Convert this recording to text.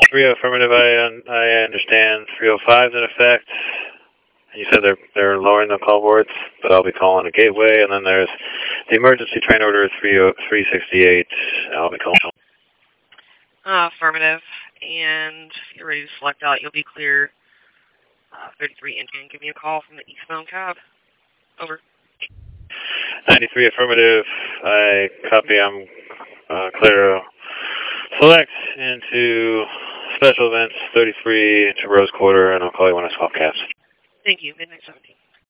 30 affirmative, I understand. 305 is in effect. You said they're lowering the call boards, but I'll be calling a gateway, and then there's the emergency train order 368. I'll be calling. Affirmative. And if you're ready to select out, you'll be clear. 33 engine. Give me a call from the eastbound cab. Over. 93 affirmative. I copy. I'm clear. Select into special events 33 into Rose Quarter, and I'll call you when I swap cabs. Thank you. Midnight 17.